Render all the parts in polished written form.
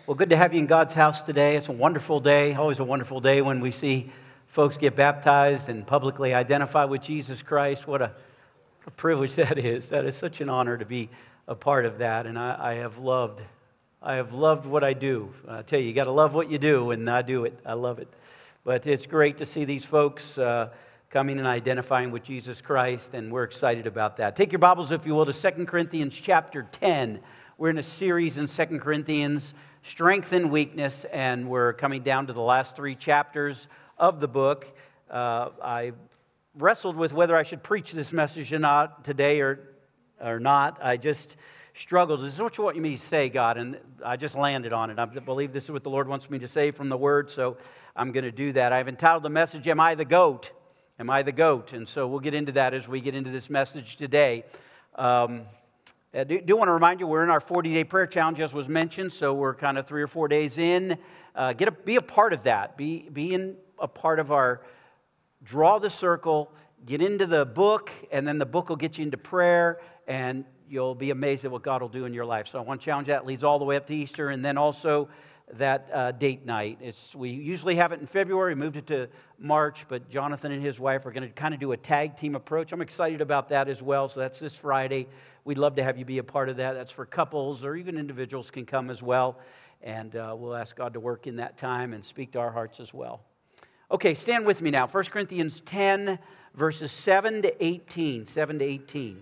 Well, good to have you in God's house today. It's a wonderful day, always a wonderful day when we see folks get baptized and publicly identify with Jesus Christ. What a privilege that is. That is such an honor to be a part of that, and I have loved what I do. I tell you got to love what you do, and I do it. I love it. But it's great to see these folks coming and identifying with Jesus Christ, and we're excited about that. Take your Bibles, if you will, to 2 Corinthians chapter 10. We're in a series in 2 Corinthians, Strength and Weakness, and we're coming down to the last 3 chapters of the book. I wrestled with whether I should preach this message or not today or not. I just struggled. This is what you want me to say, God, and I just landed on it. I believe this is what the Lord wants me to say from the Word, so I'm going to do that. I've entitled the message, Am I the Goat? Am I the Goat? And so we'll get into that as we get into this message today. I do want to remind you, we're in our 40-day prayer challenge, as was mentioned, so we're kind of 3 or 4 days in. Be a part of that. Be in a part of our draw the circle, get into the book, and then the book will get you into prayer, and you'll be amazed at what God will do in your life. So I want to challenge that. It leads all the way up to Easter, and then also that date night. We usually have it in February. We moved it to March, but Jonathan and his wife are going to kind of do a tag team approach. I'm excited about that as well, so that's this Friday. We'd love to have you be a part of that. That's for couples or even individuals can come as well. And we'll ask God to work in that time and speak to our hearts as well. Okay, stand with me now. 1 Corinthians 10, verses 7 to 18. 7 to 18.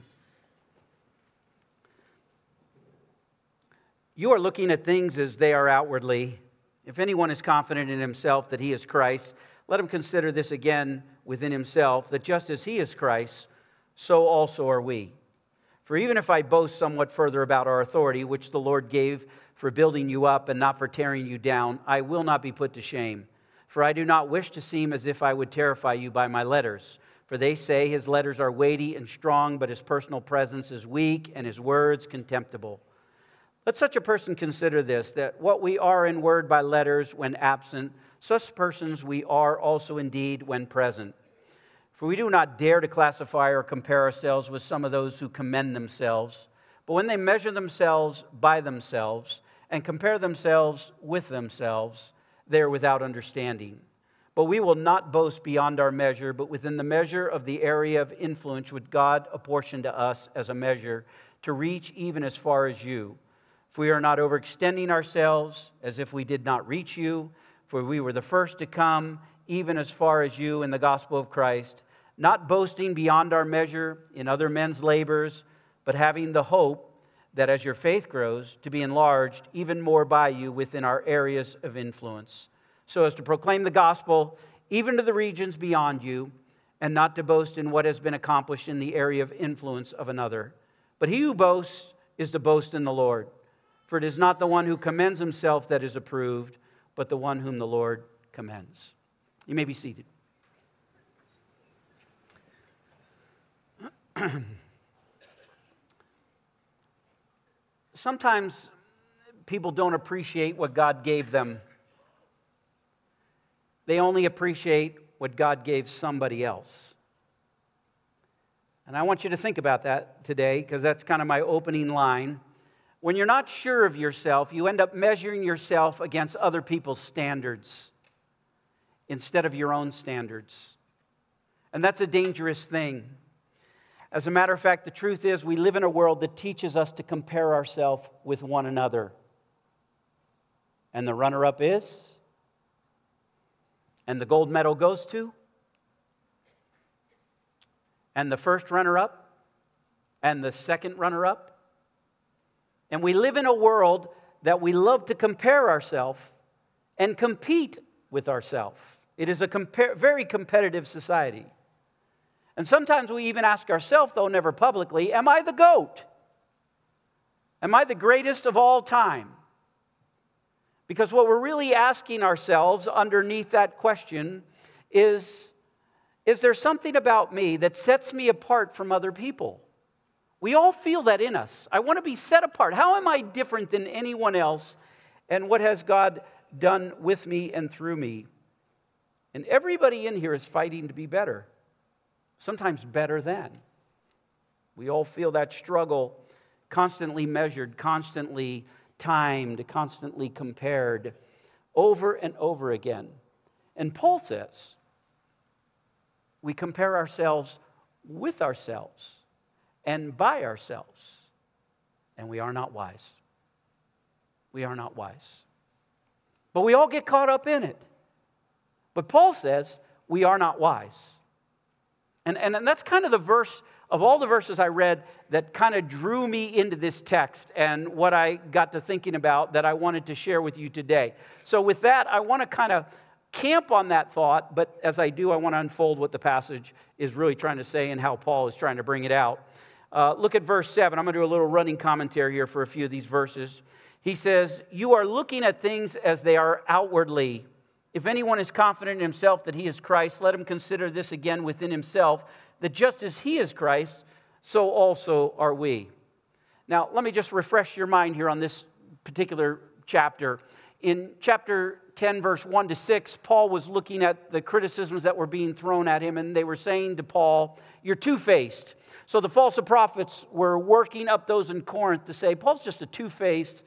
You are looking at things as they are outwardly. If anyone is confident in himself that he is Christ, let him consider this again within himself, that just as he is Christ, so also are we. For even if I boast somewhat further about our authority, which the Lord gave for building you up and not for tearing you down, I will not be put to shame. For I do not wish to seem as if I would terrify you by my letters. For they say his letters are weighty and strong, but his personal presence is weak and his words contemptible. Let such a person consider this, that what we are in word by letters when absent, such persons we are also indeed when present. For we do not dare to classify or compare ourselves with some of those who commend themselves. But when they measure themselves by themselves and compare themselves with themselves, they are without understanding. But we will not boast beyond our measure, but within the measure of the area of influence which God apportioned to us as a measure, to reach even as far as you. For we are not overextending ourselves as if we did not reach you, for we were the first to come, even as far as you in the gospel of Christ, not boasting beyond our measure in other men's labors, but having the hope that as your faith grows, to be enlarged even more by you within our areas of influence, so as to proclaim the gospel even to the regions beyond you, and not to boast in what has been accomplished in the area of influence of another. But he who boasts is to boast in the Lord. For it is not the one who commends himself that is approved, but the one whom the Lord commends. You may be seated. Sometimes people don't appreciate what God gave them. They only appreciate what God gave somebody else. And I want you to think about that today, because that's kind of my opening line. When you're not sure of yourself, you end up measuring yourself against other people's standards instead of your own standards. And that's a dangerous thing. As a matter of fact, the truth is we live in a world that teaches us to compare ourselves with one another. And the runner-up is? And the gold medal goes to? And the first runner-up? And the second runner-up? And we live in a world that we love to compare ourselves and compete with ourselves. It is a very competitive society. And sometimes we even ask ourselves, though never publicly, am I the GOAT? Am I the greatest of all time? Because what we're really asking ourselves underneath that question is there something about me that sets me apart from other people? We all feel that in us. I want to be set apart. How am I different than anyone else? And what has God done with me and through me? And everybody in here is fighting to be better. Sometimes better than. We all feel that struggle, constantly measured, constantly timed, constantly compared over and over again. And Paul says, we compare ourselves with ourselves and by ourselves, and we are not wise. We are not wise. But we all get caught up in it. But Paul says, we are not wise. And that's kind of the verse, of all the verses I read, that kind of drew me into this text and what I got to thinking about that I wanted to share with you today. So with that, I want to kind of camp on that thought, but as I do, I want to unfold what the passage is really trying to say and how Paul is trying to bring it out. Look at verse 7. I'm going to do a little running commentary here for a few of these verses. He says, you are looking at things as they are outwardly. If anyone is confident in himself that he is Christ, let him consider this again within himself, that just as he is Christ, so also are we. Now, let me just refresh your mind here on this particular chapter. In chapter 10, verse 1 to 6, Paul was looking at the criticisms that were being thrown at him, and they were saying to Paul, you're two-faced. So the false prophets were working up those in Corinth to say, Paul's just a two-faced,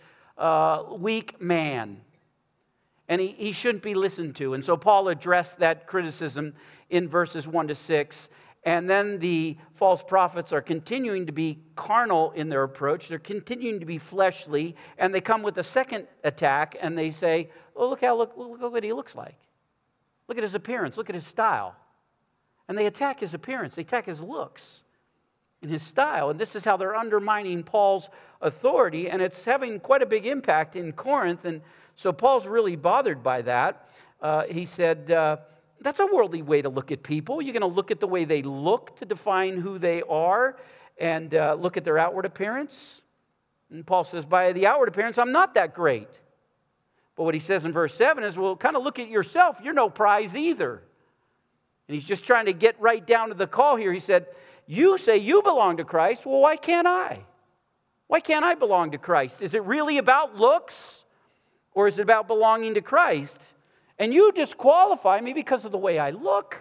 weak man, and he shouldn't be listened to. And so Paul addressed that criticism in verses 1 to 6. And then the false prophets are continuing to be carnal in their approach. They're continuing to be fleshly. And they come with a second attack and they say, oh, look what he looks like. Look at his appearance. Look at his style. And they attack his appearance. They attack his looks and his style. And this is how they're undermining Paul's authority. And it's having quite a big impact in Corinth. And so Paul's really bothered by that. He said, that's a worldly way to look at people. You're going to look at the way they look to define who they are and look at their outward appearance. And Paul says, by the outward appearance, I'm not that great. But what he says in verse 7 is, well, kind of look at yourself. You're no prize either. And he's just trying to get right down to the call here. He said, you say you belong to Christ. Well, why can't I? Why can't I belong to Christ? Is it really about looks? Or is it about belonging to Christ? And you disqualify me because of the way I look.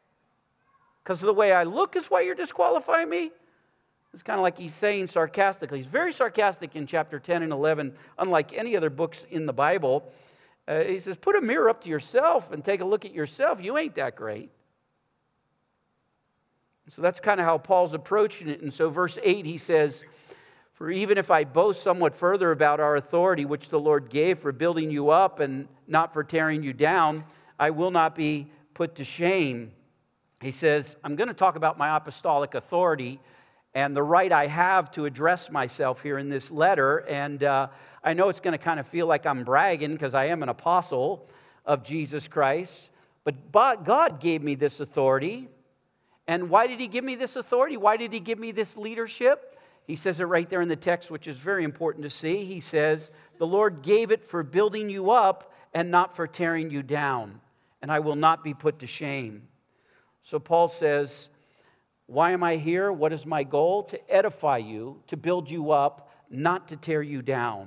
Because of the way I look is why you're disqualifying me? It's kind of like he's saying sarcastically. He's very sarcastic in chapter 10 and 11, unlike any other books in the Bible. He says, put a mirror up to yourself and take a look at yourself. You ain't that great. So that's kind of how Paul's approaching it. And so verse 8, he says, for even if I boast somewhat further about our authority, which the Lord gave for building you up and not for tearing you down, I will not be put to shame. He says, I'm going to talk about my apostolic authority and the right I have to address myself here in this letter. And I know it's going to kind of feel like I'm bragging because I am an apostle of Jesus Christ. But God gave me this authority. And why did He give me this authority? Why did He give me this leadership? He says it right there in the text, which is very important to see. He says, the Lord gave it for building you up and not for tearing you down. And I will not be put to shame. So Paul says, why am I here? What is my goal? To edify you, to build you up, not to tear you down.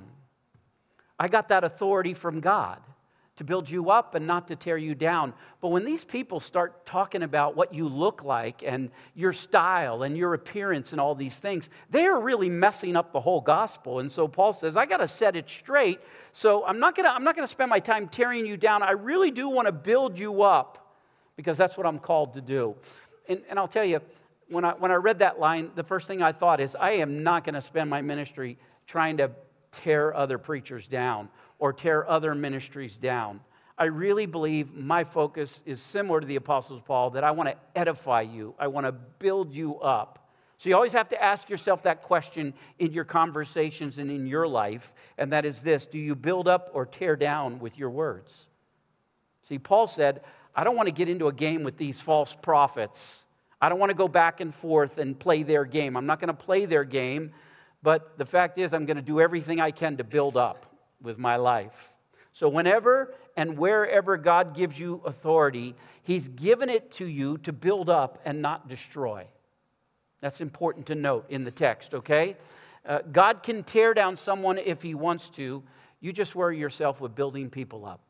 I got that authority from God, to build you up and not to tear you down. But when these people start talking about what you look like and your style and your appearance and all these things, they are really messing up the whole gospel. And so Paul says, I got to set it straight. So I'm not going to spend my time tearing you down. I really do want to build you up because that's what I'm called to do. And I'll tell you, when I read that line, the first thing I thought is, I am not going to spend my ministry trying to tear other preachers down or tear other ministries down. I really believe my focus is similar to the Apostle Paul, that I want to edify you. I want to build you up. So you always have to ask yourself that question in your conversations and in your life, and that is this: do you build up or tear down with your words? See, Paul said, I don't want to get into a game with these false prophets. I don't want to go back and forth and play their game. I'm not going to play their game, but the fact is I'm going to do everything I can to build up with my life. So whenever and wherever God gives you authority, He's given it to you to build up and not destroy. That's important to note in the text, okay? God can tear down someone if He wants to. You just worry yourself with building people up.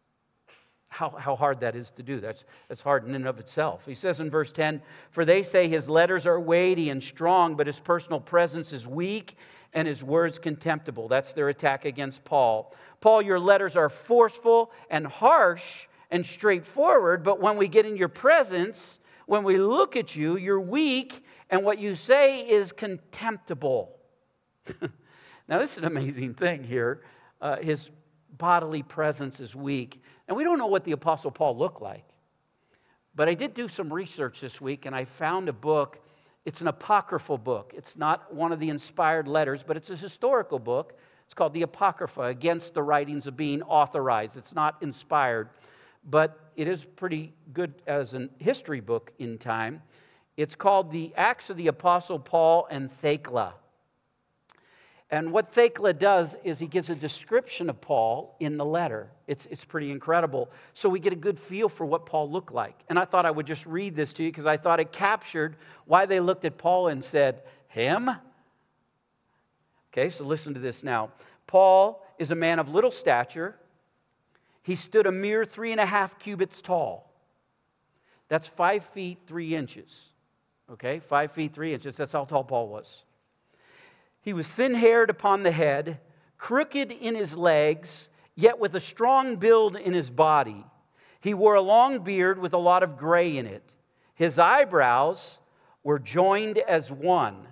How hard that is to do. That's hard in and of itself. He says in verse 10, for they say His letters are weighty and strong, but His personal presence is weak and his words contemptible. That's their attack against Paul. Paul, your letters are forceful and harsh and straightforward, but when we get in your presence, when we look at you, you're weak, and what you say is contemptible. Now, this is an amazing thing here. His bodily presence is weak. And we don't know what the Apostle Paul looked like. But I did do some research this week, and I found a book. It's an apocryphal book. It's not one of the inspired letters, but it's a historical book. It's called the Apocrypha, against the writings of being authorized. It's not inspired, but it is pretty good as a history book in time. It's called the Acts of the Apostle Paul and Thecla. And what Thecla does is he gives a description of Paul in the letter. It's pretty incredible. So we get a good feel for what Paul looked like. And I thought I would just read this to you because I thought it captured why they looked at Paul and said, him? Okay, so listen to this now. Paul is a man of little stature. He stood a mere 3.5 cubits tall. That's 5 feet 3 inches. Okay, 5 feet 3 inches. That's how tall Paul was. He was thin-haired upon the head, crooked in his legs, yet with a strong build in his body. He wore a long beard with a lot of gray in it. His eyebrows were joined as one.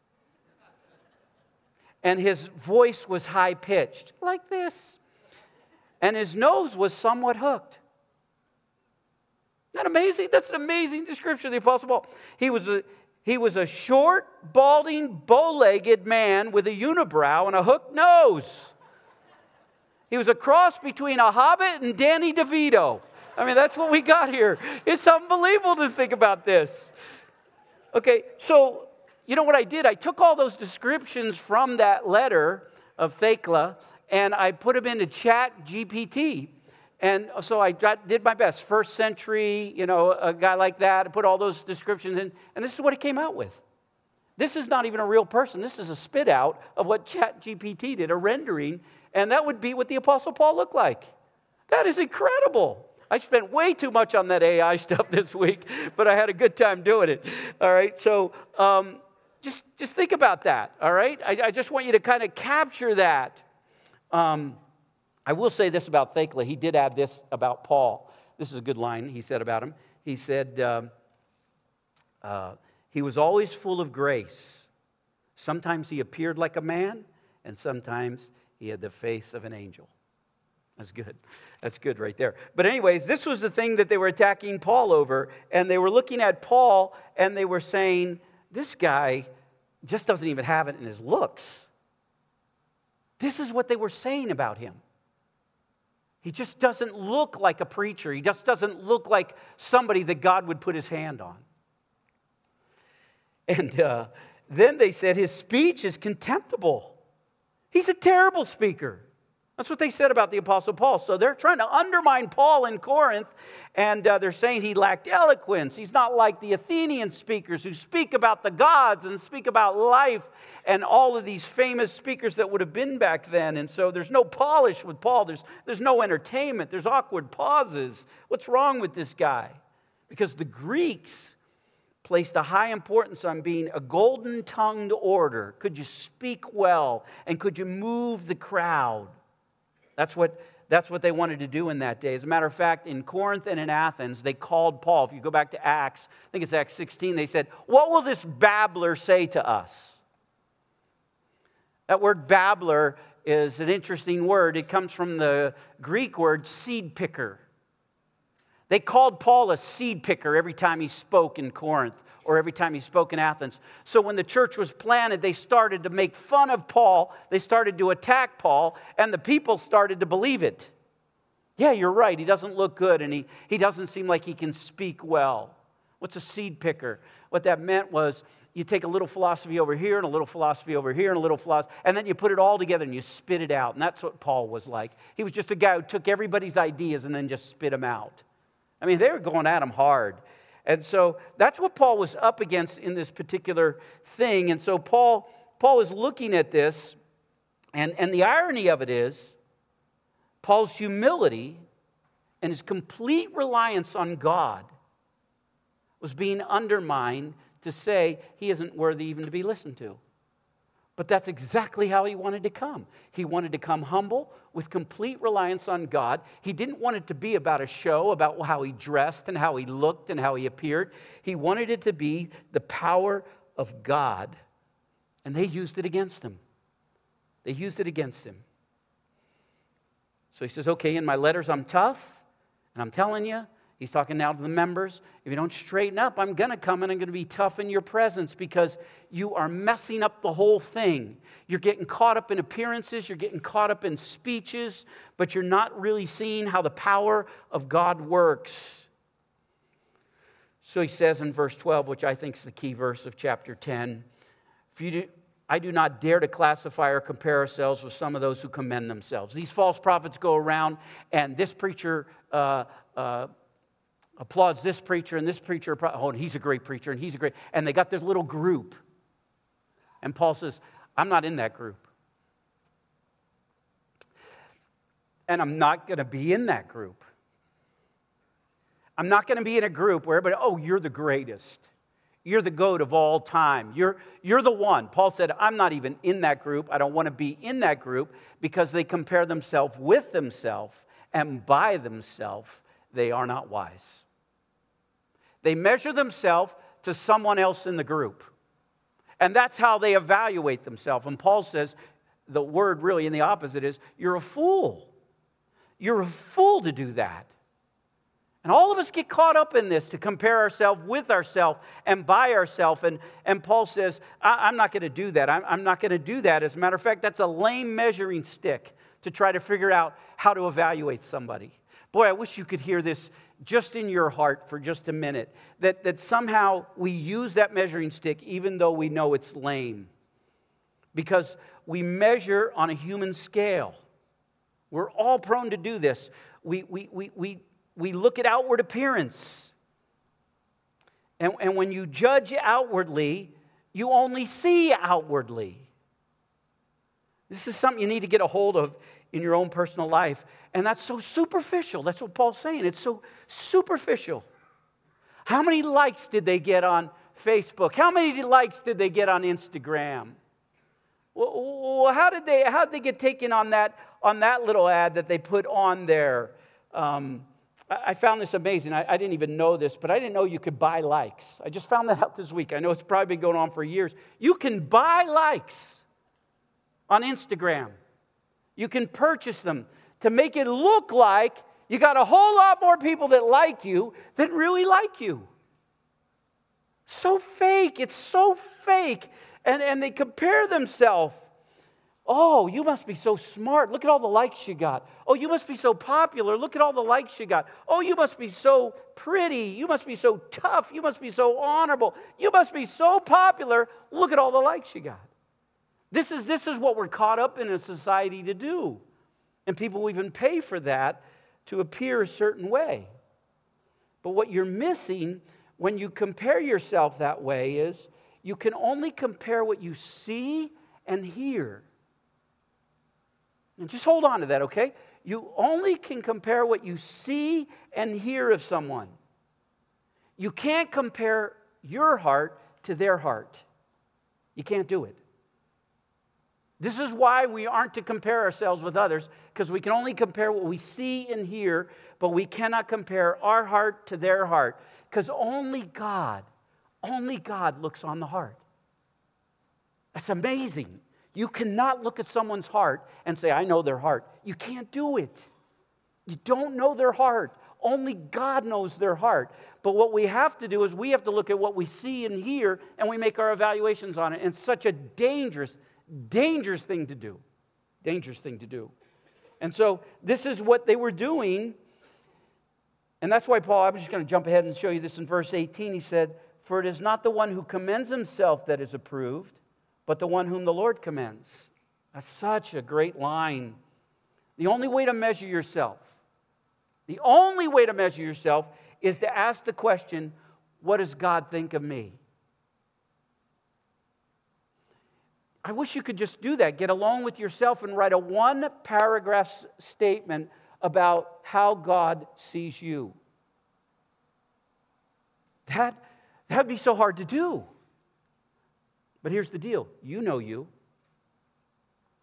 And his voice was high-pitched, like this. And his nose was somewhat hooked. Isn't that amazing? That's an amazing description of the Apostle Paul. He was a short, balding, bow-legged man with a unibrow and a hooked nose. He was a cross between a hobbit and Danny DeVito. I mean, that's what we got here. It's unbelievable to think about this. Okay, so you know what I did? I took all those descriptions from that letter of Thecla and I put them into ChatGPT. And so I did my best. First century, a guy like that. I put all those descriptions in. And this is what it came out with. This is not even a real person. This is a spit out of what ChatGPT did, a rendering. And that would be what the Apostle Paul looked like. That is incredible. I spent way too much on that AI stuff this week, but I had a good time doing it. All right, so just think about that, all right? I just want you to kind of capture that. I will say this about Thecla. He did add this about Paul. This is a good line he said about him. He said, he was always full of grace. Sometimes he appeared like a man, and sometimes he had the face of an angel. That's good. That's good right there. But anyways, this was the thing that they were attacking Paul over, and they were looking at Paul, and they were saying, this guy just doesn't even have it in his looks. This is what they were saying about him. He just doesn't look like a preacher. He just doesn't look like somebody that God would put his hand on. And then they said his speech is contemptible. He's a terrible speaker. That's what they said about the Apostle Paul. So they're trying to undermine Paul in Corinth, and they're saying he lacked eloquence. He's not like the Athenian speakers who speak about the gods and speak about life and all of these famous speakers that would have been back then. And so there's no polish with Paul. There's no entertainment. There's awkward pauses. What's wrong with this guy? Because the Greeks placed a high importance on being a golden-tongued orator. Could you speak well? And could you move the crowd? That's what they wanted to do in that day. As a matter of fact, in Corinth and in Athens, they called Paul. If you go back to Acts, I think it's Acts 16, they said, what will this babbler say to us? That word babbler is an interesting word. It comes from the Greek word seed picker. They called Paul a seed picker every time he spoke in Corinth or every time he spoke in Athens. So when the church was planted, they started to make fun of Paul. They started to attack Paul, and the people started to believe it. Yeah, you're right. He doesn't look good, and he doesn't seem like he can speak well. What's a seed picker? What that meant was you take a little philosophy over here and a little philosophy over here and a little philosophy, and then you put it all together and you spit it out. And that's what Paul was like. He was just a guy who took everybody's ideas and then just spit them out. I mean, they were going at him hard. And so that's what Paul was up against in this particular thing. And so Paul is looking at this, and the irony of it is, Paul's humility and his complete reliance on God was being undermined to say he isn't worthy even to be listened to. But that's exactly how he wanted to come. He wanted to come humble with complete reliance on God. He didn't want it to be about a show, about how he dressed and how he looked and how he appeared. He wanted it to be the power of God. And they used it against him. They used it against him. So he says, okay, in my letters I'm tough, and I'm telling you, he's talking now to the members, if you don't straighten up, I'm going to come and I'm going to be tough in your presence because you are messing up the whole thing. You're getting caught up in appearances, you're getting caught up in speeches, but you're not really seeing how the power of God works. So he says in verse 12, which I think is the key verse of chapter 10, I do not dare to classify or compare ourselves with some of those who commend themselves. These false prophets go around, and this preacher applauds this preacher, and this preacher, oh, and he's a great preacher, and he's a great, and they got this little group. And Paul says, I'm not in that group. And I'm not going to be in that group. I'm not going to be in a group where everybody, oh, you're the greatest. You're the GOAT of all time. You're the one. Paul said, I'm not even in that group. I don't want to be in that group because they compare themselves with themselves, and by themselves they are not wise. They measure themselves to someone else in the group. And that's how they evaluate themselves. And Paul says, the word really in the opposite is, you're a fool. You're a fool to do that. And all of us get caught up in this, to compare ourselves with ourselves and by ourselves. And Paul says, I'm not going to do that. I'm not going to do that. As a matter of fact, that's a lame measuring stick to try to figure out how to evaluate somebody. Boy, I wish you could hear this just in your heart for just a minute. That somehow we use that measuring stick even though we know it's lame. Because we measure on a human scale. We're all prone to do this. We look at outward appearance. And when you judge outwardly, you only see outwardly. This is something you need to get a hold of in your own personal life. And that's so superficial. That's what Paul's saying. It's so superficial. How many likes did they get on Facebook? How many likes did they get on Instagram? Well, how did they get taken on that little ad that they put on there? I found this amazing. I didn't even know this, but I didn't know you could buy likes. I just found that out this week. I know it's probably been going on for years. You can buy likes on Instagram. You can purchase them to make it look like you got a whole lot more people that like you than really like you. So fake. It's so fake. And they compare themselves. Oh, you must be so smart. Look at all the likes you got. Oh, you must be so popular. Look at all the likes you got. Oh, you must be so pretty. You must be so tough. You must be so honorable. You must be so popular. Look at all the likes you got. This is what we're caught up in a society to do. And people will even pay for that to appear a certain way. But what you're missing when you compare yourself that way is you can only compare what you see and hear. And just hold on to that, okay? You only can compare what you see and hear of someone. You can't compare your heart to their heart. You can't do it. This is why we aren't to compare ourselves with others, because we can only compare what we see and hear, but we cannot compare our heart to their heart, because only God looks on the heart. That's amazing. You cannot look at someone's heart and say, I know their heart. You can't do it. You don't know their heart. Only God knows their heart. But what we have to do is we have to look at what we see and hear, and we make our evaluations on it. And it's such a dangerous thing to do. Dangerous thing to do. And so this is what they were doing. And that's why Paul, I'm just going to jump ahead and show you this in verse 18. He said, for it is not the one who commends himself that is approved, but the one whom the Lord commends. That's such a great line. The only way to measure yourself, is to ask the question, what does God think of me? I wish you could just do that. Get alone with yourself and write a one-paragraph statement about how God sees you. That'd be so hard to do. But here's the deal. You know you.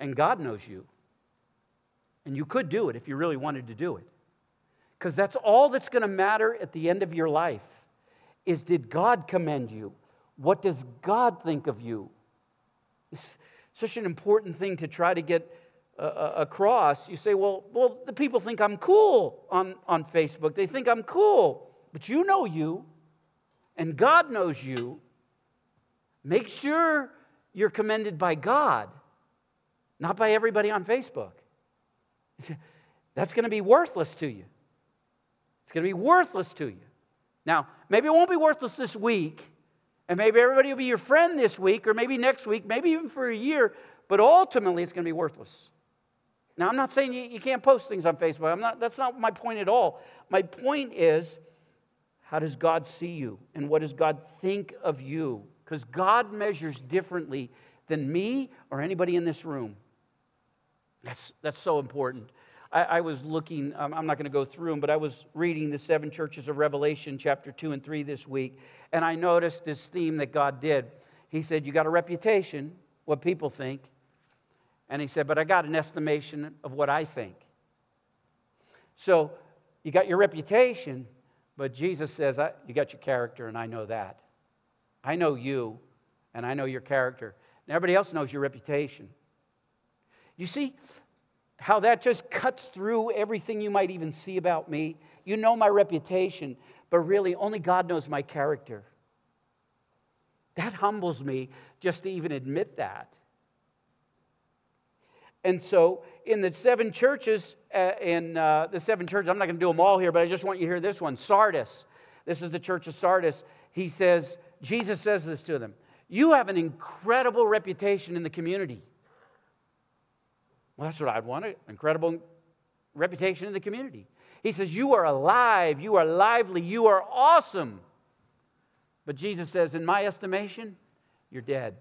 And God knows you. And you could do it if you really wanted to do it. Because that's all that's going to matter at the end of your life is, did God commend you? What does God think of you? It's such an important thing to try to get across. You say, well, the people think I'm cool on Facebook. They think I'm cool. But you know you, and God knows you. Make sure you're commended by God, not by everybody on Facebook. That's going to be worthless to you. It's going to be worthless to you. Now, maybe it won't be worthless this week, and maybe everybody will be your friend this week, or maybe next week, maybe even for a year, but ultimately it's going to be worthless. Now, I'm not saying you can't post things on Facebook. That's not my point at all. My point is, how does God see you? And what does God think of you? Because God measures differently than me or anybody in this room. That's so important. I was looking, I'm not going to go through them, but I was reading the 7 churches of Revelation, chapter 2 and 3 this week, and I noticed this theme that God did. He said, you got a reputation, what people think, and he said, but I got an estimation of what I think. So you got your reputation, but Jesus says, you got your character, and I know that. I know you, and I know your character. And everybody else knows your reputation. You see how that just cuts through everything you might even see about me? You know my reputation, but really only God knows my character. That humbles me just to even admit that. And so in the 7 churches, I'm not going to do them all here, but I just want you to hear this one. Sardis. This is the church of Sardis. He says, Jesus says this to them. You have an incredible reputation in the community. Well, that's what I'd want, an incredible reputation in the community. He says, you are alive, you are lively, you are awesome. But Jesus says, in my estimation, you're dead.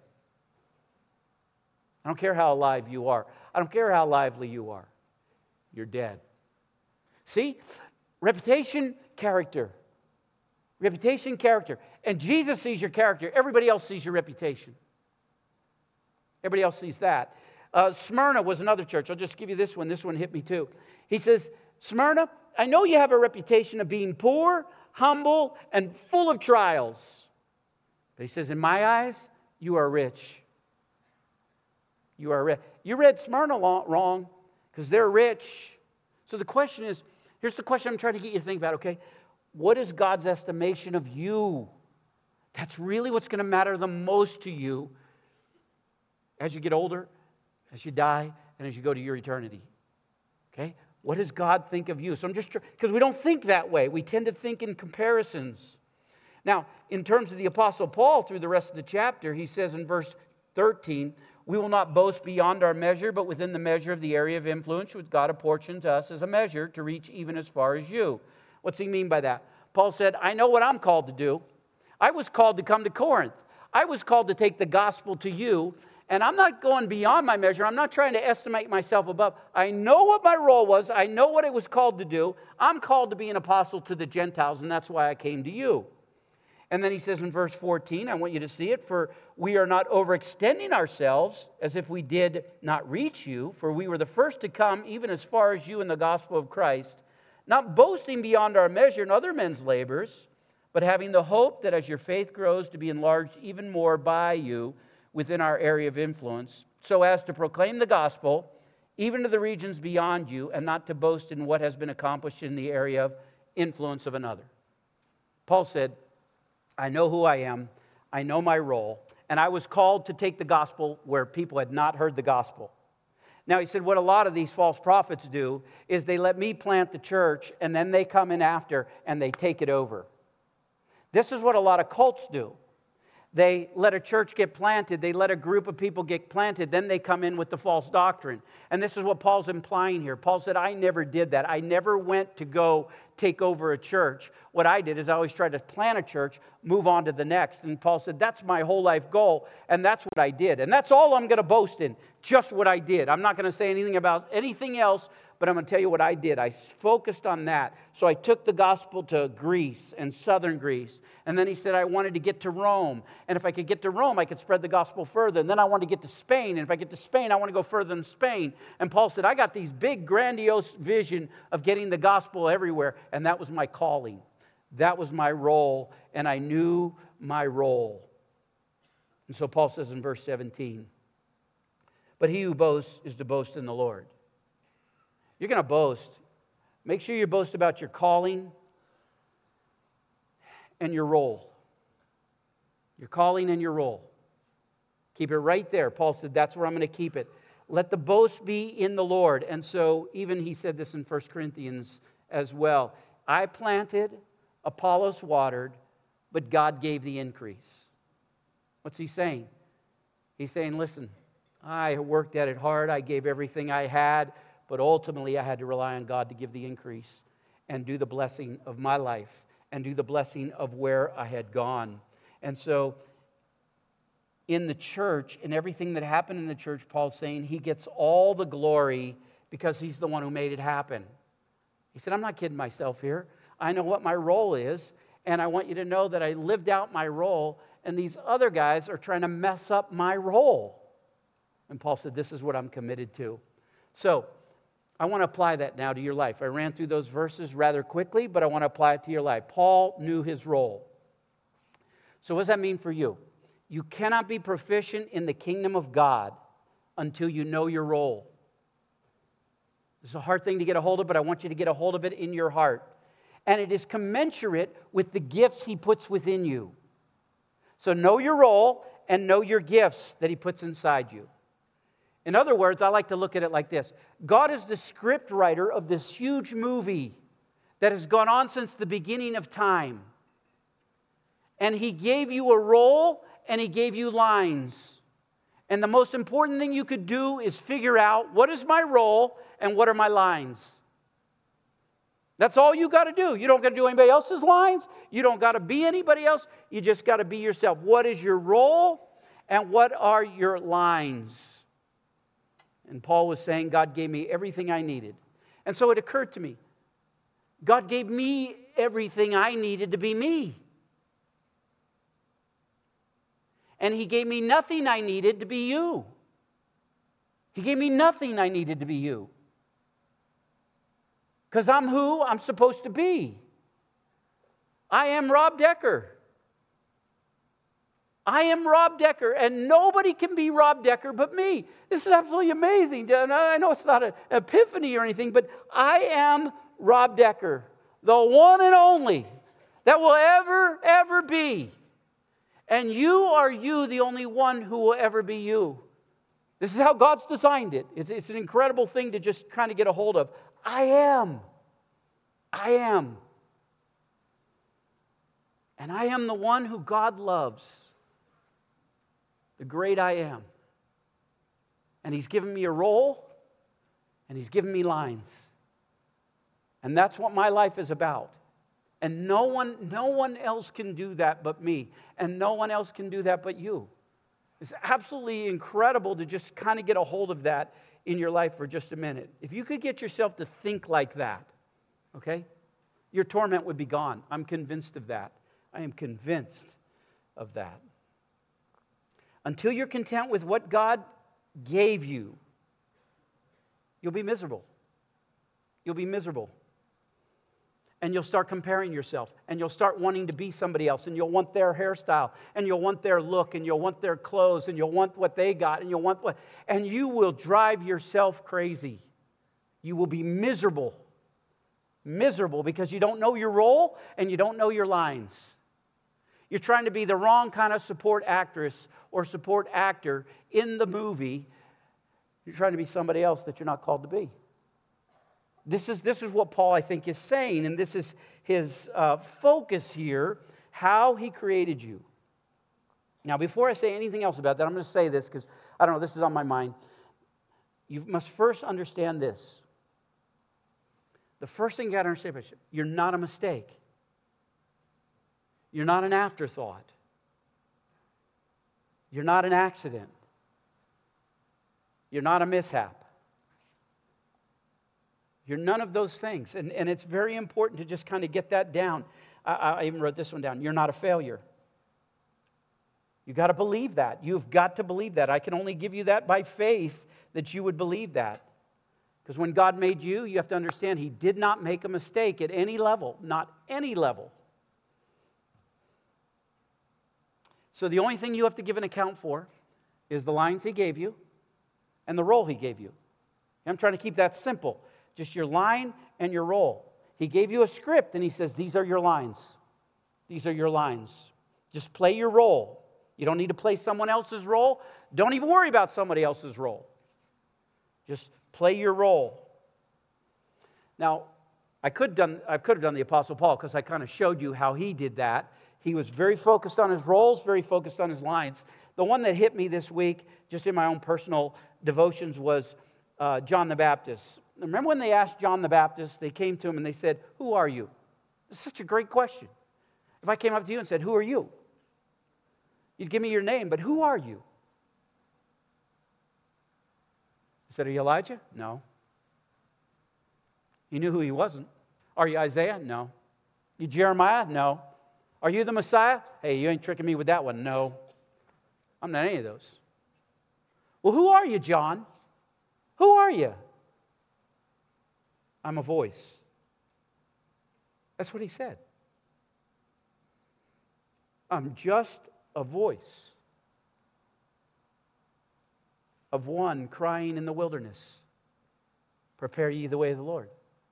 I don't care how alive you are. I don't care how lively you are. You're dead. See? Reputation, character. Reputation, character. And Jesus sees your character. Everybody else sees your reputation. Everybody else sees that. Smyrna was another church. I'll just give you this one. This one hit me too. He says, Smyrna, I know you have a reputation of being poor, humble, and full of trials. But he says, in my eyes, you are rich. You are rich. You read Smyrna wrong, because they're rich. So the question is, here's the question I'm trying to get you to think about, okay? What is God's estimation of you? That's really what's going to matter the most to you as you get older, as you die, and as you go to your eternity. Okay? What does God think of you? So I'm just, because we don't think that way. We tend to think in comparisons. Now, in terms of the Apostle Paul, through the rest of the chapter, he says in verse 13, we will not boast beyond our measure, but within the measure of the area of influence which God apportioned to us as a measure to reach even as far as you. What's he mean by that? Paul said, I know what I'm called to do. I was called to come to Corinth. I was called to take the gospel to you. And I'm not going beyond my measure. I'm not trying to estimate myself above. I know what my role was. I know what it was called to do. I'm called to be an apostle to the Gentiles, and that's why I came to you. And then he says in verse 14, I want you to see it, for we are not overextending ourselves as if we did not reach you, for we were the first to come even as far as you in the gospel of Christ, not boasting beyond our measure in other men's labors, but having the hope that as your faith grows to be enlarged even more by you, within our area of influence, so as to proclaim the gospel even to the regions beyond you, and not to boast in what has been accomplished in the area of influence of another. Paul said, I know who I am, I know my role, and I was called to take the gospel where people had not heard the gospel. Now, he said, what a lot of these false prophets do is they let me plant the church, and then they come in after, and they take it over. This is what a lot of cults do. They let a church get planted. They let a group of people get planted. Then they come in with the false doctrine. And this is what Paul's implying here. Paul said, I never did that. I never went to go take over a church. What I did is I always tried to plant a church, move on to the next. And Paul said, that's my whole life goal. And that's what I did. And that's all I'm going to boast in, just what I did. I'm not going to say anything about anything else But I'm going to tell you what I did. I focused on that. So I took the gospel to Greece and southern Greece. And then he said I wanted to get to Rome. And if I could get to Rome, I could spread the gospel further. And then I wanted to get to Spain. And if I get to Spain, I want to go further than Spain. And Paul said, I got these big, grandiose vision of getting the gospel everywhere. And that was my calling. That was my role. And I knew my role. And so Paul says in verse 17, but he who boasts is to boast in the Lord. You're going to boast. Make sure you boast about your calling and your role. Your calling and your role. Keep it right there. Paul said, that's where I'm going to keep it. Let the boast be in the Lord. And so even he said this in 1 Corinthians as well. I planted, Apollos watered, but God gave the increase. What's he saying? He's saying, listen, I worked at it hard. I gave everything I had. But ultimately, I had to rely on God to give the increase and do the blessing of my life and do the blessing of where I had gone. And so, in the church, in everything that happened in the church, Paul's saying he gets all the glory because he's the one who made it happen. He said, I'm not kidding myself here. I know what my role is, and I want you to know that I lived out my role, and these other guys are trying to mess up my role. And Paul said, this is what I'm committed to. So, I want to apply that now to your life. I ran through those verses rather quickly, but I want to apply it to your life. Paul knew his role. So what does that mean for you? You cannot be proficient in the kingdom of God until you know your role. It's a hard thing to get a hold of, but I want you to get a hold of it in your heart. And it is commensurate with the gifts he puts within you. So know your role and know your gifts that he puts inside you. In other words, I like to look at it like this. God is the script writer of this huge movie that has gone on since the beginning of time. And he gave you a role and he gave you lines. And the most important thing you could do is figure out what is my role and what are my lines. That's all you got to do. You don't got to do anybody else's lines. You don't got to be anybody else. You just got to be yourself. What is your role and what are your lines? And Paul was saying, God gave me everything I needed. And so it occurred to me, God gave me everything I needed to be me. And he gave me nothing I needed to be you. He gave me nothing I needed to be you. Because I'm who I'm supposed to be. I am Rob Decker. I am Rob Decker, and nobody can be Rob Decker but me. This is absolutely amazing. I know it's not an epiphany or anything, but I am Rob Decker, the one and only that will ever be. And you are you, the only one who will ever be you. This is how God's designed it. It's an incredible thing to just kind of get a hold of. I am. And I am the one who God loves. The great I am. And he's given me a role, and he's given me lines. And that's what my life is about. And no one else can do that but me. And no one else can do that but you. It's absolutely incredible to just kind of get a hold of that in your life for just a minute. If you could get yourself to think like that, okay, your torment would be gone. I'm convinced of that. I am convinced of that. Until you're content with what God gave you, you'll be miserable. You'll be miserable. And you'll start comparing yourself. And you'll start wanting to be somebody else. And you'll want their hairstyle. And you'll want their look. And you'll want their clothes. And you'll want what they got. And you'll want what... And you will drive yourself crazy. You will be miserable. Miserable because you don't know your role and you don't know your lines. You're trying to be the wrong kind of support actress or support actor in the movie. You're trying to be somebody else that you're not called to be. This is what Paul, I think, is saying, and this is his focus here, how he created you. Now, before I say anything else about that, I'm going to say this because, I don't know, this is on my mind. You must first understand this. The first thing you got to understand is you're not a mistake. You're not an afterthought. You're not an accident. You're not a mishap. You're none of those things. And it's very important to just kind of get that down. I even wrote this one down. You're not a failure. You've got to believe that. You've got to believe that. I can only give you that by faith that you would believe that. Because when God made you, you have to understand He did not make a mistake at any level. Not any level. So the only thing you have to give an account for is the lines He gave you and the role He gave you. I'm trying to keep that simple. Just your line and your role. He gave you a script and He says, these are your lines. These are your lines. Just play your role. You don't need to play someone else's role. Don't even worry about somebody else's role. Just play your role. Now, I could have done the Apostle Paul because I kind of showed you how he did that. He was very focused on his roles, very focused on his lines. The one that hit me this week, just in my own personal devotions, was John the Baptist. Remember when they asked John the Baptist, they came to him and they said, who are you? It's such a great question. If I came up to you and said, who are you? You'd give me your name, but who are you? He said, are you Elijah? No. You knew who he wasn't. Are you Isaiah? No. You Jeremiah? No. Are you the Messiah? Hey, you ain't tricking me with that one. No. I'm not any of those. Well, who are you, John? Who are you? I'm a voice. That's what he said. I'm just a voice of one crying in the wilderness, prepare ye the way of the Lord.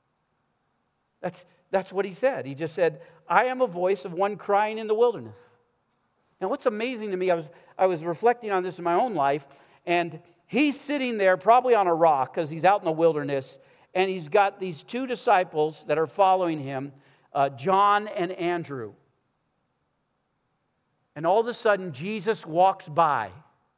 That's what he said. He just said, I am a voice of one crying in the wilderness. Now, what's amazing to me, I was reflecting on this in my own life, and he's sitting there probably on a rock because he's out in the wilderness, and he's got these two disciples that are following him, John and Andrew. And all of a sudden, Jesus walks by.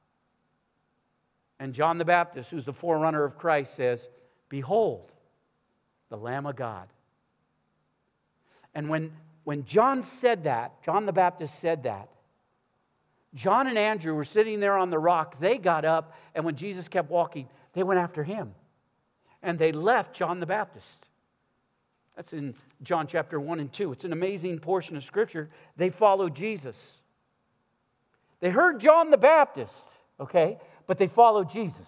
And John the Baptist, who's the forerunner of Christ, says, behold, the Lamb of God. And when John said that, John the Baptist said that, John and Andrew were sitting there on the rock. They got up, and when Jesus kept walking, they went after him. And they left John the Baptist. That's in John chapter 1 and 2. It's an amazing portion of Scripture. They followed Jesus. They heard John the Baptist, okay, but they followed Jesus.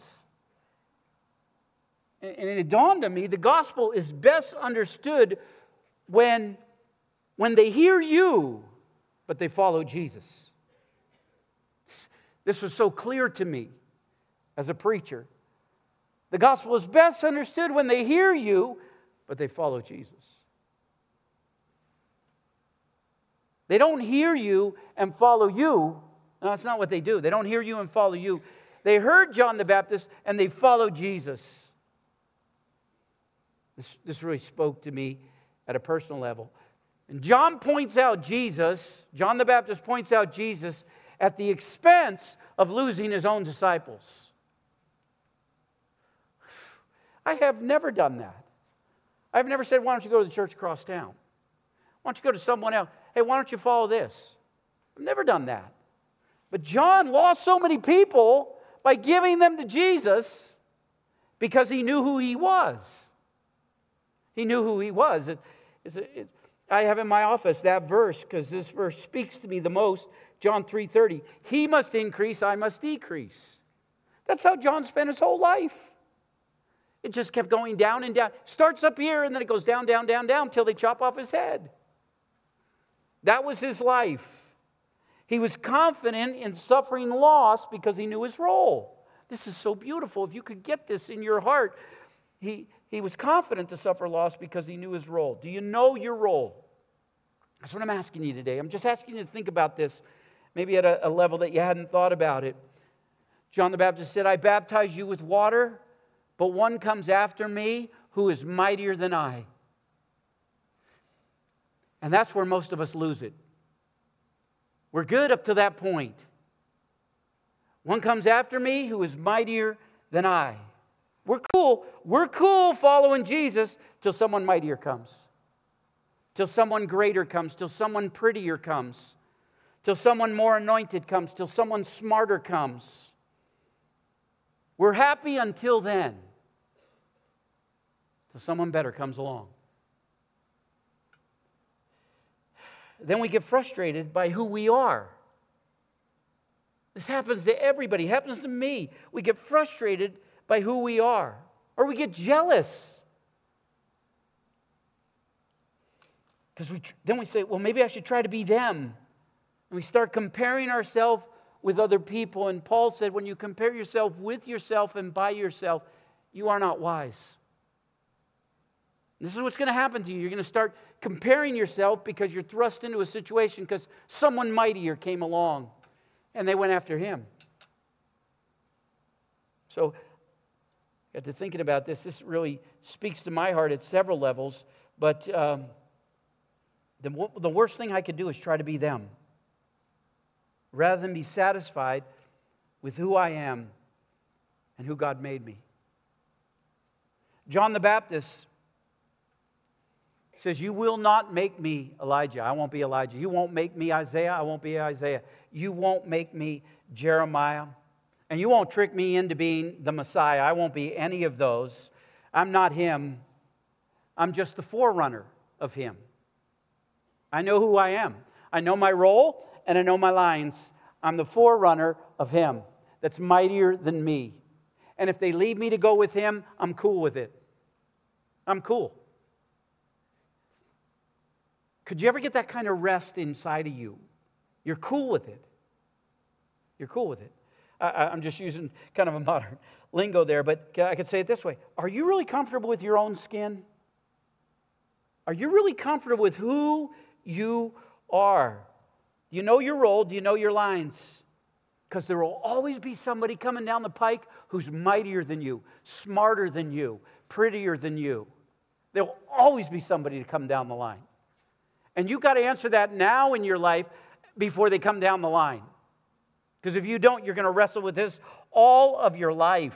And it dawned on me, the gospel is best understood when they hear you, but they follow Jesus. This was so clear to me as a preacher. The gospel is best understood when they hear you, but they follow Jesus. They don't hear you and follow you. No, that's not what they do. They don't hear you and follow you. They heard John the Baptist and they followed Jesus. This really spoke to me at a personal level. And John the Baptist points out Jesus at the expense of losing his own disciples. I have never done that. I've never said, why don't you go to the church across town? Why don't you go to someone else? Hey, why don't you follow this? I've never done that. But John lost so many people by giving them to Jesus because he knew who he was. He knew who he was. I have in my office that verse because this verse speaks to me the most. John 3:30. He must increase, I must decrease. That's how John spent his whole life. It just kept going down and down. Starts up here and then it goes down, down, down, down until they chop off his head. That was his life. He was confident in suffering loss because he knew his role. This is so beautiful. If you could get this in your heart, he was confident to suffer loss because he knew his role. Do you know your role? That's what I'm asking you today. I'm just asking you to think about this, maybe at a level that you hadn't thought about it. John the Baptist said, I baptize you with water, but one comes after me who is mightier than I. And that's where most of us lose it. We're good up to that point. One comes after me who is mightier than I. We're cool following Jesus till someone mightier comes. Till someone greater comes. Till someone prettier comes. Till someone more anointed comes. Till someone smarter comes. We're happy until then. till someone better comes along. Then we get frustrated by who we are. This happens to everybody. It happens to me. We get frustrated by who we are. Or we get jealous. Because then we say, well, maybe I should try to be them. And we start comparing ourselves with other people. And Paul said, when you compare yourself with yourself and by yourself, you are not wise. And this is what's going to happen to you. You're going to start comparing yourself because you're thrust into a situation because someone mightier came along and they went after him. So, after thinking about this, this really speaks to my heart at several levels. But the worst thing I could do is try to be them, rather than be satisfied with who I am and who God made me. John the Baptist says, you will not make me Elijah. I won't be Elijah. You won't make me Isaiah. I won't be Isaiah. You won't make me Jeremiah. And you won't trick me into being the Messiah. I won't be any of those. I'm not him. I'm just the forerunner of him. I know who I am. I know my role and I know my lines. I'm the forerunner of him that's mightier than me. And if they lead me to go with him, I'm cool with it. I'm cool. Could you ever get that kind of rest inside of you? You're cool with it. You're cool with it. I'm just using kind of a modern lingo there, but I could say it this way. Are you really comfortable with your own skin? Are you really comfortable with who you are? Do you know your role? Do you know your lines? Because there will always be somebody coming down the pike who's mightier than you, smarter than you, prettier than you. There will always be somebody to come down the line. And you've got to answer that now in your life before they come down the line. Because if you don't, you're going to wrestle with this all of your life.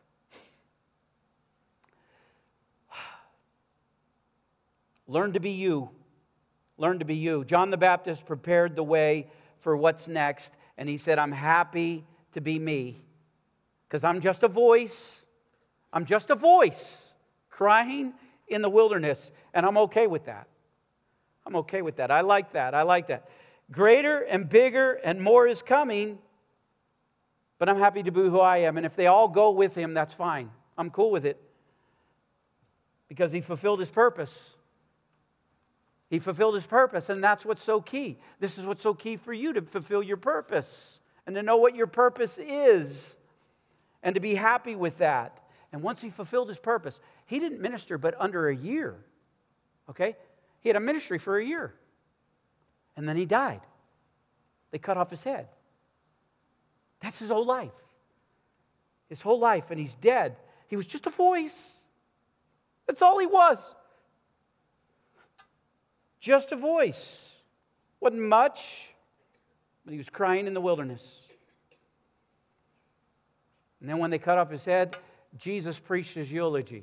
Learn to be you. Learn to be you. John the Baptist prepared the way for what's next. And he said, I'm happy to be me. Because I'm just a voice. I'm just a voice crying in the wilderness. And I'm okay with that. I'm okay with that. I like that. I like that. Greater and bigger and more is coming. But I'm happy to be who I am. And if they all go with him, that's fine. I'm cool with it. Because he fulfilled his purpose. He fulfilled his purpose. And that's what's so key. This is what's so key for you, to fulfill your purpose. And to know what your purpose is. And to be happy with that. And once he fulfilled his purpose, he didn't minister but under a year. Okay? He had a ministry for a year. And then he died. They cut off his head. That's his whole life. His whole life, and he's dead. He was just a voice. That's all he was. Just a voice. Wasn't much, but he was crying in the wilderness. And then when they cut off his head, Jesus preached his eulogy.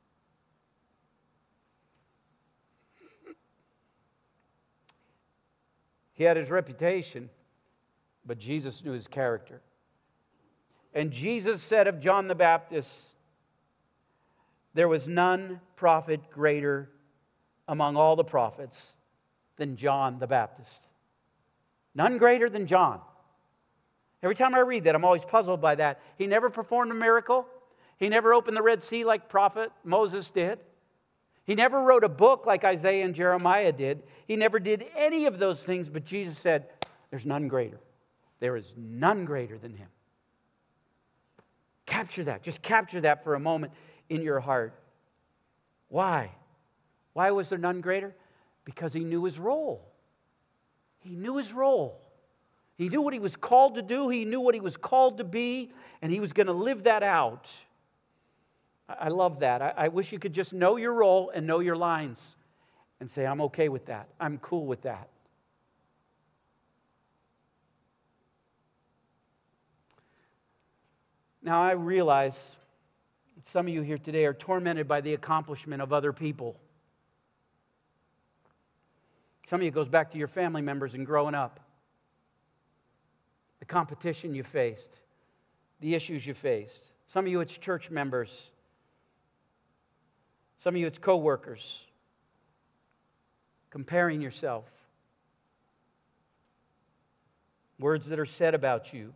He had his reputation, but Jesus knew his character. And Jesus said of John the Baptist, there was none prophet greater among all the prophets than John the Baptist. None greater than John. Every time I read that, I'm always puzzled by that. He never performed a miracle. He never opened the Red Sea like prophet Moses did. He never wrote a book like Isaiah and Jeremiah did. He never did any of those things, but Jesus said, there's none greater. There is none greater than him. Capture that. Just capture that for a moment in your heart. Why? Why was there none greater? Because he knew his role. He knew his role. He knew what he was called to do. He knew what he was called to be, and he was going to live that out. I love that. I wish you could just know your role and know your lines and say, I'm okay with that. I'm cool with that. Now, I realize that some of you here today are tormented by the accomplishment of other people. Some of you, it goes back to your family members and growing up. The competition you faced. The issues you faced. Some of you, it's church members. Some of you, it's coworkers. Comparing yourself. Words that are said about you.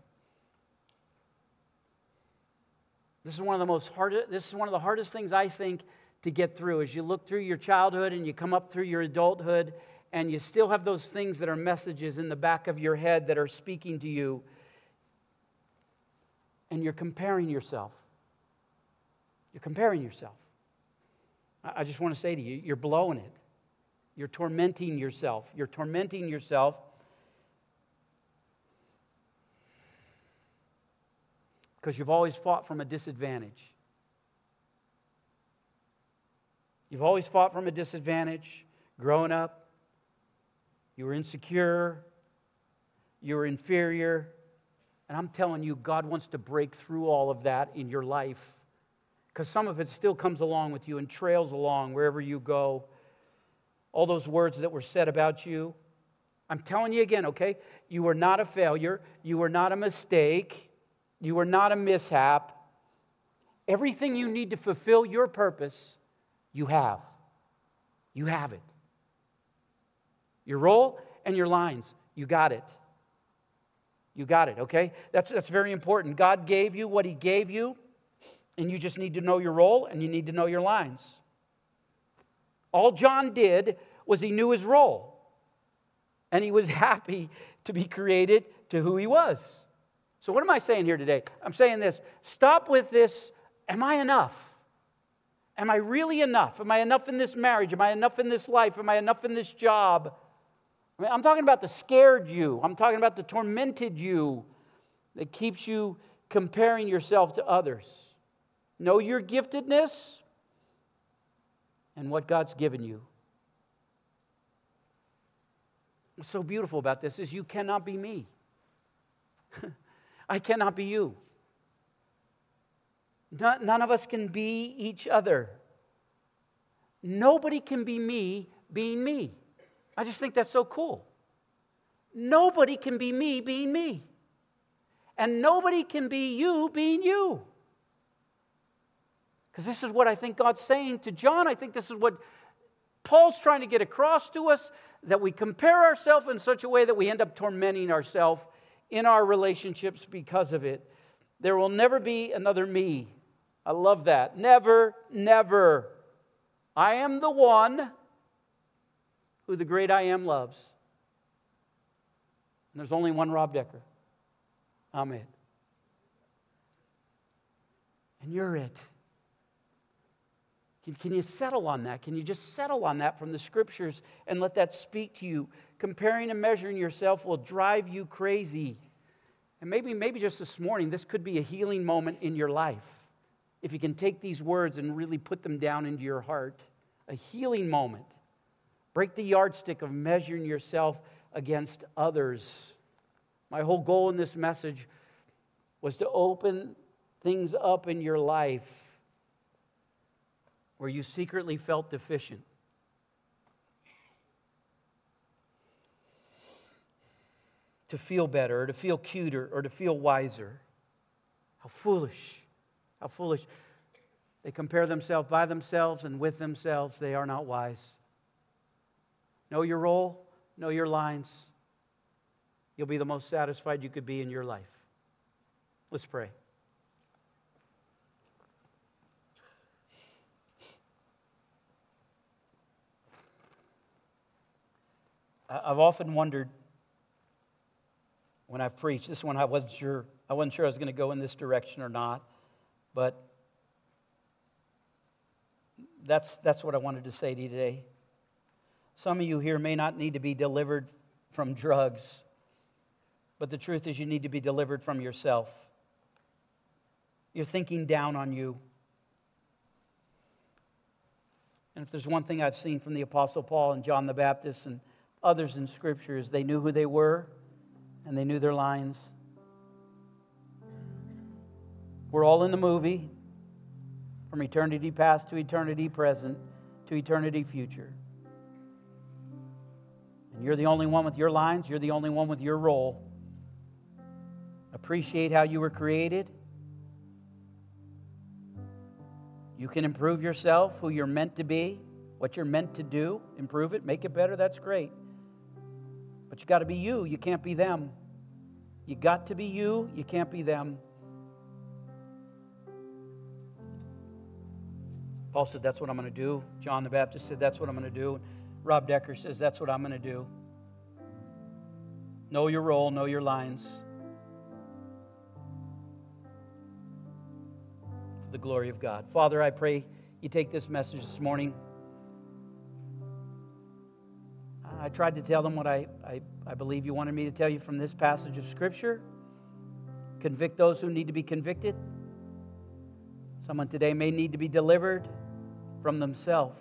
This is one of the hardest things I think to get through. As you look through your childhood and you come up through your adulthood, and you still have those things that are messages in the back of your head that are speaking to you, and you're comparing yourself. You're comparing yourself. I just want to say to you, you're blowing it. You're tormenting yourself. You're tormenting yourself because you've always fought from a disadvantage. You've always fought from a disadvantage. Growing up, you were insecure. You were inferior. And I'm telling you, God wants to break through all of that in your life. Because some of it still comes along with you and trails along wherever you go. All those words that were said about you. I'm telling you again, okay? You were not a failure. You were not a mistake. You were not a mishap. Everything you need to fulfill your purpose, you have. You have it. Your role and your lines, you got it. You got it, okay? That's very important. God gave you what He gave you, and you just need to know your role and you need to know your lines. All John did was he knew his role, and he was happy to be created to who he was. So what am I saying here today? I'm saying this. Stop with this, am I enough? Am I really enough? Am I enough in this marriage? Am I enough in this life? Am I enough in this job? I'm talking about the scared you. I'm talking about the tormented you that keeps you comparing yourself to others. Know your giftedness and what God's given you. What's so beautiful about this is you cannot be me. I cannot be you. None of us can be each other. Nobody can be me being me. I just think that's so cool. Nobody can be me being me. And nobody can be you being you. Because this is what I think God's saying to John. I think this is what Paul's trying to get across to us, that we compare ourselves in such a way that we end up tormenting ourselves in our relationships because of it. There will never be another me. I love that. Never, never. I am the one who the great I Am loves. And there's only one Rob Decker. I'm it. And you're it. Can you settle on that? Can you just settle on that from the Scriptures and let that speak to you? Comparing and measuring yourself will drive you crazy. And maybe just this morning, this could be a healing moment in your life. If you can take these words and really put them down into your heart. A healing moment. Break the yardstick of measuring yourself against others. My whole goal in this message was to open things up in your life where you secretly felt deficient. To feel better, or to feel cuter, or to feel wiser. How foolish. How foolish. They compare themselves by themselves and with themselves. They are not wise. Know your role, know your lines. You'll be the most satisfied you could be in your life. Let's pray. I've often wondered when I've preached, this one I wasn't sure I was going to go in this direction or not, but that's what I wanted to say to you today. Some of you here may not need to be delivered from drugs, but the truth is you need to be delivered from yourself. You're thinking down on you. And if there's one thing I've seen from the Apostle Paul and John the Baptist and others in Scripture is they knew who they were and they knew their lines. We're all in the movie, from eternity past to eternity present to eternity future. And you're the only one with your lines. You're the only one with your role. Appreciate how you were created. You can improve yourself, who you're meant to be, what you're meant to do. Improve it, make it better, that's great. But you got to be you. You can't be them. You got to be you. You can't be them. Paul said, that's what I'm going to do. John the Baptist said, that's what I'm going to do. Rob Decker says, that's what I'm going to do. Know your role, know your lines. For the glory of God. Father, I pray you take this message this morning. I tried to tell them what I believe you wanted me to tell you from this passage of Scripture. Convict those who need to be convicted. Someone today may need to be delivered from themselves.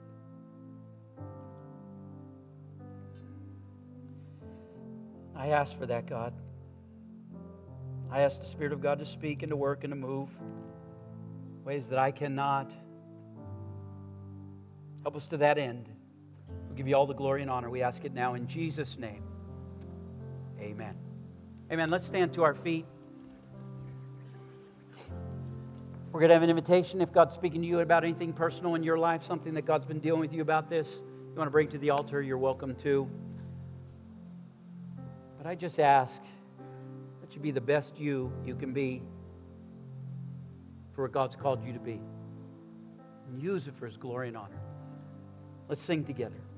I ask for that, God. I ask the Spirit of God to speak and to work and to move ways that I cannot. Help us to that end. We'll give you all the glory and honor. We ask it now in Jesus' name. Amen. Amen. Let's stand to our feet. We're going to have an invitation. If God's speaking to you about anything personal in your life, something that God's been dealing with you about this, you want to bring to the altar, you're welcome to. But I just ask that you be the best you can be for what God's called you to be. And use it for His glory and honor. Let's sing together.